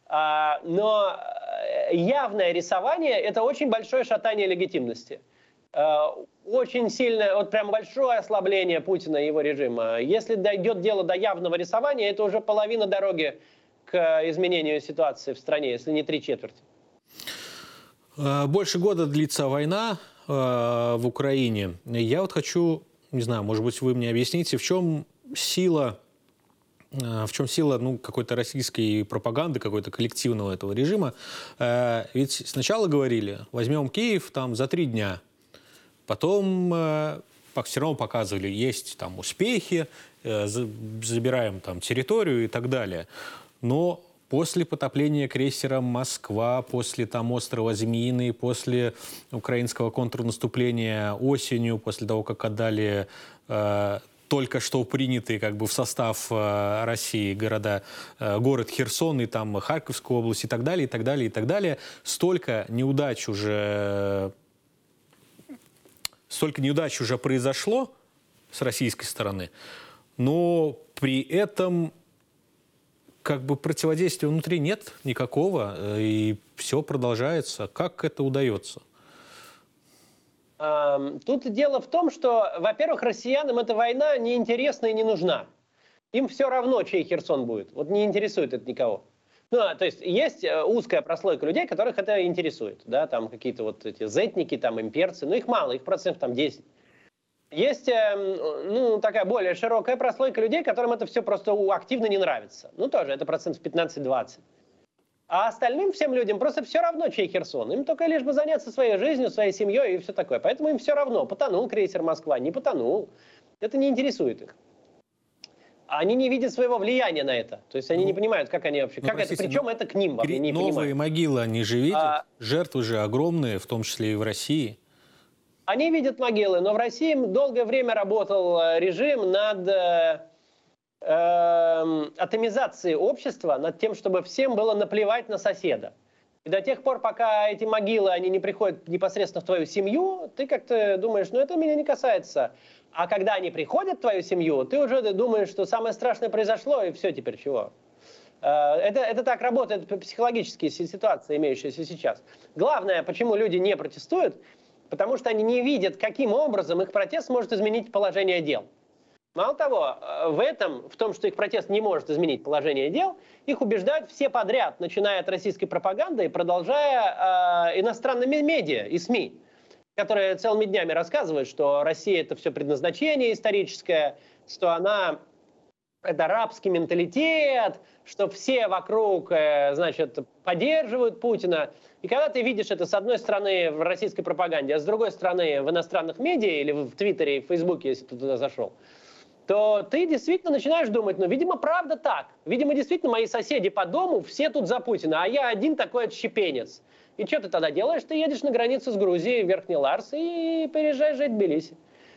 Но явное рисование – это очень большое шатание легитимности. Очень сильное, вот прям большое ослабление Путина и его режима. Если дойдет дело до явного рисования, это уже половина дороги к изменению ситуации в стране, если не три четверти. Больше года длится война в Украине. Я вот хочу, не знаю, может быть, вы мне объясните, в чем сила, в чем сила ну, какой-то российской пропаганды, какой-то коллективного этого режима. Ведь сначала говорили, возьмем Киев там за три дня. Потом э, все равно показывали, есть там успехи, э, забираем там территорию и так далее. Но после потопления крейсера «Москва», после там острова Змеиный, после украинского контрнаступления осенью, после того, как отдали э, только что принятые как бы в состав э, России города, э, город Херсон и там Харьковскую область и так далее, и так далее, и так далее, столько неудач уже... Столько неудач уже произошло с российской стороны, но при этом как бы противодействия внутри нет никакого, и все продолжается. Как это удается? Тут дело в том, что, во-первых, россиянам эта война неинтересна и не нужна. Им все равно, чей Херсон будет. Вот не интересует это никого. Ну, то есть есть узкая прослойка людей, которых это интересует, да, там какие-то вот эти зетники, там имперцы, но их мало, их процентов там десять. Есть, ну, такая более широкая прослойка людей, которым это все просто активно не нравится. Ну, тоже это процентов пятнадцать-двадцать. А остальным всем людям просто все равно, чей Херсон. Им только лишь бы заняться своей жизнью, своей семьей и все такое. Поэтому им все равно, потонул крейсер «Москва», не потонул. Это не интересует их. Они не видят своего влияния на это. То есть они ну, не понимают, как они вообще... Ну, как это, причем ну, это к ним вообще не новые понимают. Могилы они же видят. А, жертвы же огромные, в том числе и в России. Они видят могилы, но в России долгое время работал режим над э, э, атомизацией общества, над тем, чтобы всем было наплевать на соседа. И до тех пор, пока эти могилы, они не приходят непосредственно в твою семью, ты как-то думаешь, ну это меня не касается. А когда они приходят в твою семью, ты уже думаешь, что самое страшное произошло, и все, теперь чего? Это, это так работает психологические ситуации, имеющиеся сейчас. Главное, почему люди не протестуют, потому что они не видят, каким образом их протест может изменить положение дел. Мало того, в этом, в том, что их протест не может изменить положение дел, их убеждают все подряд, начиная от российской пропаганды и продолжая э, иностранными медиа и СМИ, которые целыми днями рассказывают, что Россия — это все предназначение историческое, что она — это арабский менталитет, что все вокруг, значит, поддерживают Путина. И когда ты видишь это, с одной стороны, в российской пропаганде, а с другой стороны, в иностранных медиа или в Твиттере и в Фейсбуке, если ты туда зашел, то ты действительно начинаешь думать, ну, видимо, правда так. Видимо, действительно, мои соседи по дому все тут за Путина, а я один такой отщепенец. И что ты тогда делаешь? Ты едешь на границу с Грузией, в Верхний Ларс, и переезжаешь жить в Тбилиси.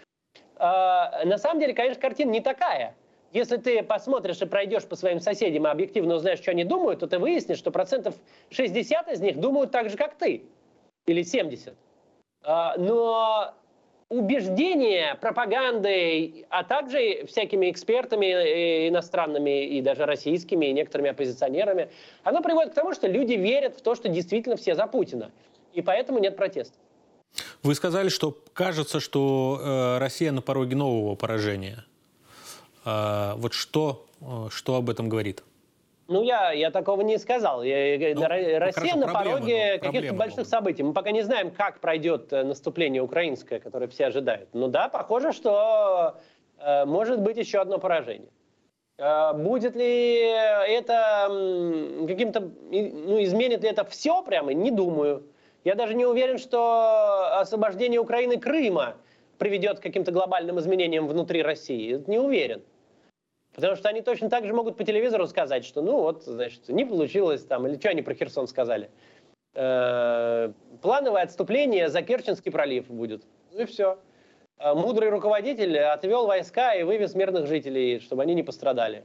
А, на самом деле, конечно, картина не такая. Если ты посмотришь и пройдешь по своим соседям и объективно узнаешь, что они думают, то ты выяснишь, что процентов шестьдесят из них думают так же, как ты. Или семьдесят. А, но убеждение пропагандой, а также всякими экспертами иностранными и даже российскими, и некоторыми оппозиционерами, оно приводит к тому, что люди верят в то, что действительно все за Путина. И поэтому нет протестов. Вы сказали, что кажется, что э, Россия на пороге нового поражения. Э, вот что, э, что об этом говорит? Ну, я, я такого не сказал. Я, ну, Россия на пороге каких-то больших могут. событий. Мы пока не знаем, как пройдет наступление украинское, которое все ожидают. Ну да, похоже, что э, может быть еще одно поражение. Э, будет ли это э, каким-то... Ну, изменит ли это все прямо? Не думаю. Я даже не уверен, что освобождение Украины Крыма приведет к каким-то глобальным изменениям внутри России. Не уверен. Потому что они точно так же могут по телевизору сказать, что ну вот, значит, не получилось там, или что они про Херсон сказали. Э-э- плановое отступление за Керченский пролив будет. Ну и все. Э- мудрый руководитель отвел войска и вывез мирных жителей, чтобы они не пострадали.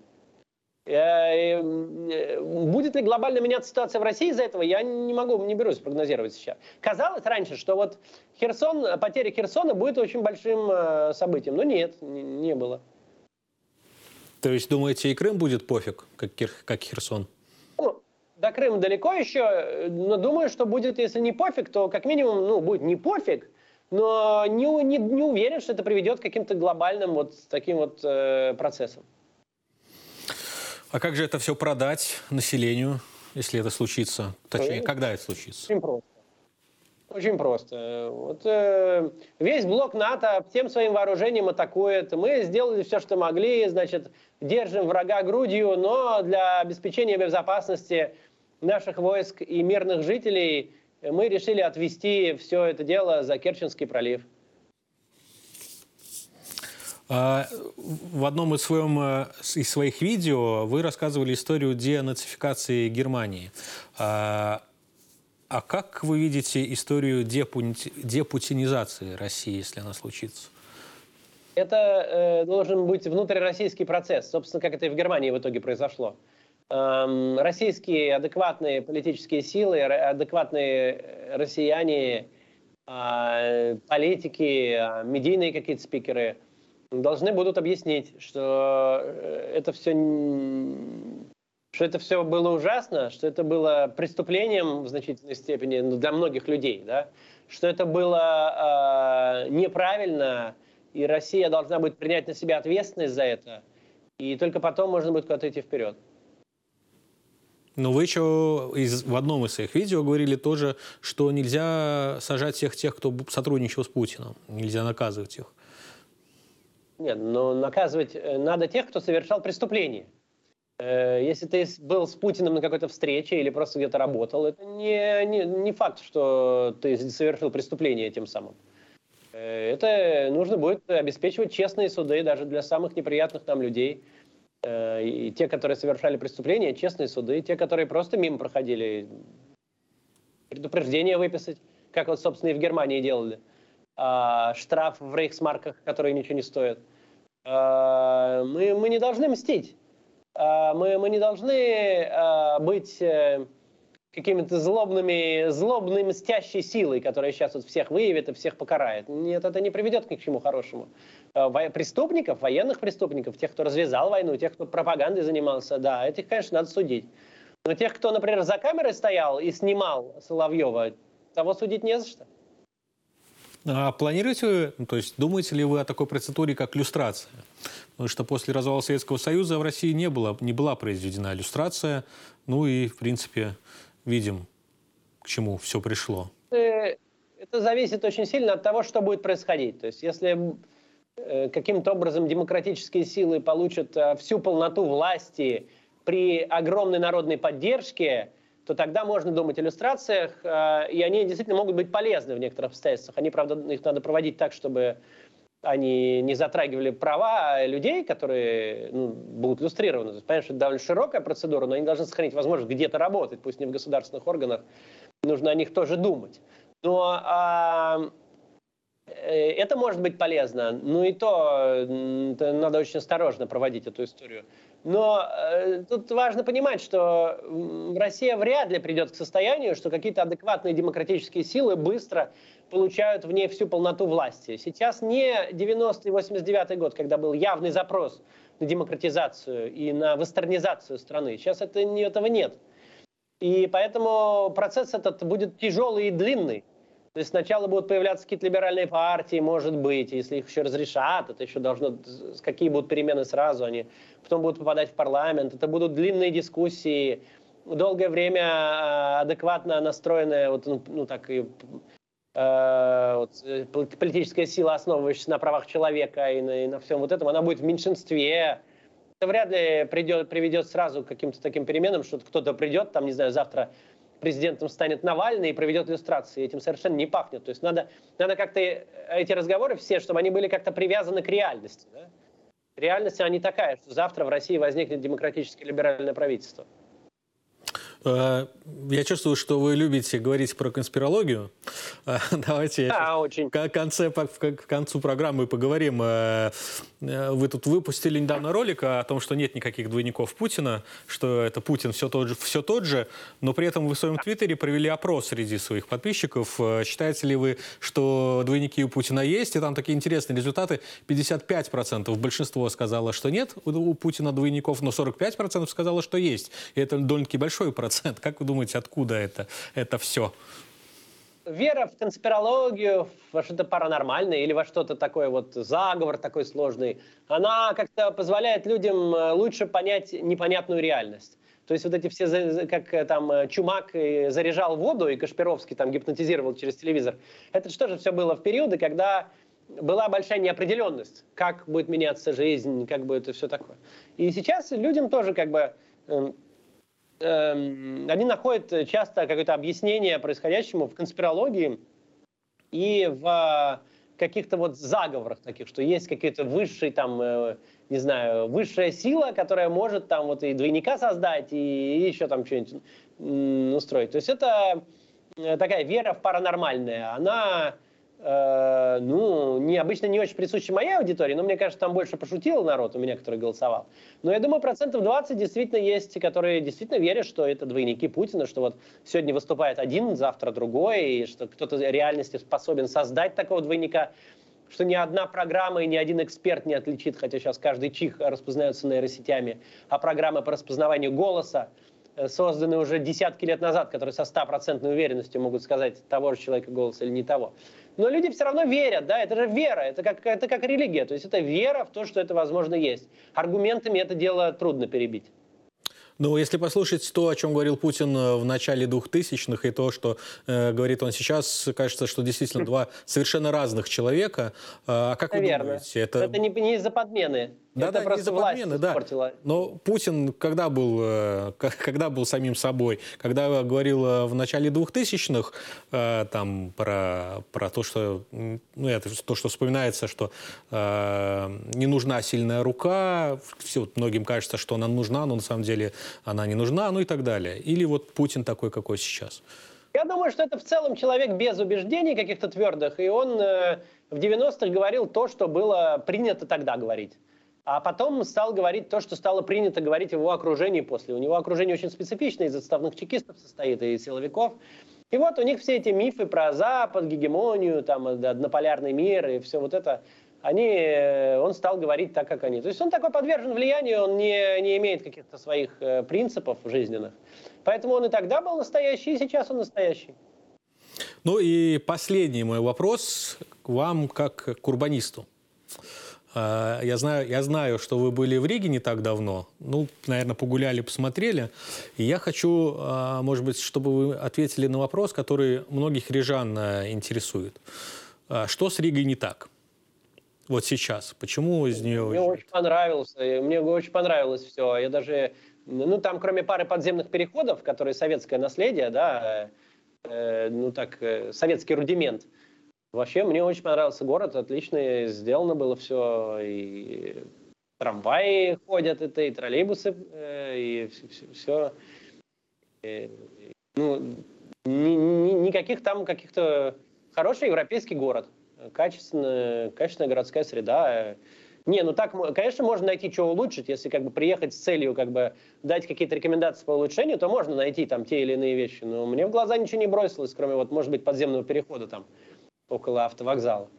Э-э- будет ли глобально меняться ситуация в России из-за этого, я не могу, не берусь прогнозировать сейчас. Казалось раньше, что вот Херсон, потеря Херсона будет очень большим э- событием. Но нет, не, не было. То есть, думаете, и Крым будет пофиг, как, Кир, как Херсон? Ну, до Крыма далеко еще, но думаю, что будет, если не пофиг, то как минимум, ну, будет не пофиг, но не, не, не уверен, что это приведет к каким-то глобальным вот таким вот э, процессам. А как же это все продать населению, если это случится? Точнее, когда это случится? Очень просто. Очень просто. Вот, э, весь блок НАТО всем своим вооружением атакует. Мы сделали все, что могли, значит, держим врага грудью, но для обеспечения безопасности наших войск и мирных жителей мы решили отвести все это дело за Керченский пролив. В одном из, своем, из своих видео вы рассказывали историю денацификации Германии. А как вы видите историю депути... депутинизации России, если она случится? Это э, должен быть внутрироссийский процесс, собственно, как это и в Германии в итоге произошло. Эм, российские адекватные политические силы, адекватные россияне, э, политики, медийные какие-то спикеры должны будут объяснить, что это все... что это все было ужасно, что это было преступлением в значительной степени для многих людей, да? Что это было э, неправильно, и Россия должна будет принять на себя ответственность за это, и только потом можно будет куда-то идти вперед. Но вы еще из, в одном из своих видео говорили тоже, что нельзя сажать всех тех, кто сотрудничал с Путиным, нельзя наказывать их. Нет, но наказывать надо тех, кто совершал преступление. Если ты был с Путиным на какой-то встрече или просто где-то работал, это не, не, не факт, что ты совершил преступление тем самым. Это нужно будет обеспечивать честные суды даже для самых неприятных нам людей. И те, которые совершали преступления, честные суды. Те, которые просто мимо проходили, предупреждение выписать, как вот, собственно, и в Германии делали. Штраф в рейхсмарках, которые ничего не стоят. Мы, мы не должны мстить. Мы, мы не должны э, быть э, какими-то злобными, злобной мстящей силой, которая сейчас вот всех выявит и всех покарает. Нет, это не приведет ни к чему хорошему. Э, во- преступников, военных преступников, тех, кто развязал войну, тех, кто пропагандой занимался, да, этих, конечно, надо судить. Но тех, кто, например, за камерой стоял и снимал Соловьева, того судить не за что. А планируете вы, ну, то есть думаете ли вы о такой процедуре, как люстрация? Потому что после развала Советского Союза в России не, было, не была произведена люстрация. Ну и, в принципе, видим, к чему все пришло. Это зависит очень сильно от того, что будет происходить. То есть если каким-то образом демократические силы получат всю полноту власти при огромной народной поддержке, то тогда можно думать о иллюстрациях, и они действительно могут быть полезны в некоторых обстоятельствах. Они, правда, их надо проводить так, чтобы они не затрагивали права людей, которые ну, будут иллюстрированы. То есть, понятно, что это довольно широкая процедура, но они должны сохранить возможность где-то работать, пусть не в государственных органах. Нужно о них тоже думать. Но а, это может быть полезно. Ну и то надо очень осторожно проводить эту историю. Но э, тут важно понимать, что Россия вряд ли придет к состоянию, что какие-то адекватные демократические силы быстро получают в ней всю полноту власти. Сейчас не девяностый восемьдесят девятый год, когда был явный запрос на демократизацию и на вестернизацию страны. Сейчас это, этого нет. И поэтому процесс этот будет тяжелый и длинный. То есть сначала будут появляться какие-то либеральные партии, может быть, если их еще разрешат, это еще должно, какие будут перемены сразу, они потом будут попадать в парламент, это будут длинные дискуссии, долгое время адекватно настроенная, вот, ну, ну так и э, вот, политическая сила, основывающаяся на правах человека и на, и на всем вот этом, она будет в меньшинстве. Это вряд ли придет, приведет сразу к каким-то таким переменам, что кто-то придет, там, не знаю, завтра президентом станет Навальный и проведет иллюстрации. Этим совершенно не пахнет. То есть надо, надо как-то эти разговоры все, чтобы они были как-то привязаны к реальности. Да? Реальность, она не такая, что завтра в России возникнет демократически либеральное правительство. Я чувствую, что вы любите говорить про конспирологию. Давайте Да, очень. к конце, к концу программы поговорим. Вы тут выпустили недавно ролик о том, что нет никаких двойников Путина, что это Путин все тот же, все тот же, но при этом вы в своем твиттере провели опрос среди своих подписчиков. Считаете ли вы, что двойники у Путина есть? И там такие интересные результаты. пятьдесят пять процентов большинство сказало, что нет у Путина двойников, но сорок пять процентов сказало, что есть. И это довольно-таки большой процент. Как вы думаете, откуда это, это все? Вера в конспирологию, во что-то паранормальное или во что-то такое, вот заговор такой сложный, она как-то позволяет людям лучше понять непонятную реальность. То есть вот эти все, как там Чумак заряжал воду, и Кашпировский там гипнотизировал через телевизор, это что же все было в периоды, когда была большая неопределенность, как будет меняться жизнь, как будет это все такое. И сейчас людям тоже как бы... Они находят часто какое-то объяснение происходящему в конспирологии и в каких-то вот заговорах таких, что есть какие-то высшие там, не знаю, высшая сила, которая может там вот и двойника создать, и еще там что-нибудь устроить. То есть это такая вера в паранормальное. Она, э, ну, не, обычно не очень присуща моей аудитории, но мне кажется, там больше пошутил народ у меня, который голосовал. Но я думаю, процентов двадцать действительно есть, которые действительно верят, что это двойники Путина, что вот сегодня выступает один, завтра другой, и что кто-то в реальности способен создать такого двойника, что ни одна программа и ни один эксперт не отличит, хотя сейчас каждый чих распознается нейросетями, а программы по распознаванию голоса созданы уже десятки лет назад, которые со стопроцентной уверенностью могут сказать, того же человека голос или не того. Но люди все равно верят, да, это же вера, это как, это как религия, то есть это вера в то, что это возможно есть. Аргументами это дело трудно перебить. Ну, если послушать то, о чем говорил Путин в начале двухтысячных, и то, что э, говорит он сейчас, кажется, что действительно два совершенно разных человека. А как вы думаете? Это, это не, не из-за подмены. Да, это да, просто не из-за подмены, да. испортила. Но Путин, когда был, э, когда был самим собой, когда говорил в начале двухтысячных э, там, про, про то, что, ну, это, то, что вспоминается, что э, не нужна сильная рука, все, многим кажется, что она нужна, но на самом деле она не нужна, ну и так далее. Или вот Путин такой, какой сейчас? Я думаю, что это в целом человек без убеждений каких-то твердых, и он э, в девяностых говорил то, что было принято тогда говорить. А потом стал говорить то, что стало принято говорить в его окружении после. У него окружение очень специфичное, из отставных чекистов состоит и силовиков. И вот у них все эти мифы про Запад, гегемонию, там, однополярный мир и все вот это, они, он стал говорить так, как они. То есть он такой подвержен влиянию, он не, не имеет каких-то своих э, принципов жизненных. Поэтому он и тогда был настоящий, и сейчас он настоящий. Ну и последний мой вопрос к вам, как к урбанисту. Я знаю, я знаю, что вы были в Риге не так давно. Ну, наверное, погуляли, посмотрели. И я хочу, может быть, чтобы вы ответили на вопрос, который многих рижан интересует. Что с Ригой не так? Вот сейчас. Почему из нее... Мне очень понравилось. Мне очень понравилось все. Я даже... Ну, там, кроме пары подземных переходов, которые советское наследие, да, э, ну, так, э, советский рудимент. Вообще, мне очень понравился город, отлично сделано было все, и трамваи ходят, это, и троллейбусы, и все. И, ну, ни, ни, никаких там каких-то... Хороший европейский город, качественная, качественная городская среда. Не, ну так, конечно, можно найти, что улучшить, если как бы приехать с целью как бы дать какие-то рекомендации по улучшению, то можно найти там те или иные вещи, но мне в глаза ничего не бросилось, кроме вот, может быть, подземного перехода там. Около автовокзала.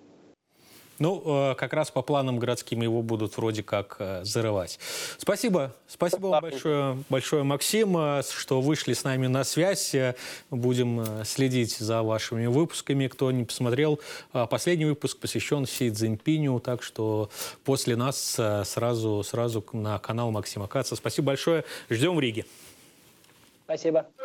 Ну, как раз по планам городским его будут вроде как зарывать. Спасибо. Спасибо вам большое, большое, Максим, что вышли с нами на связь. Будем следить за вашими выпусками. Кто не посмотрел, последний выпуск посвящен Си Цзиньпиню, так что после нас сразу, сразу на канал Максима Каца. Спасибо большое. Ждем в Риге. Спасибо.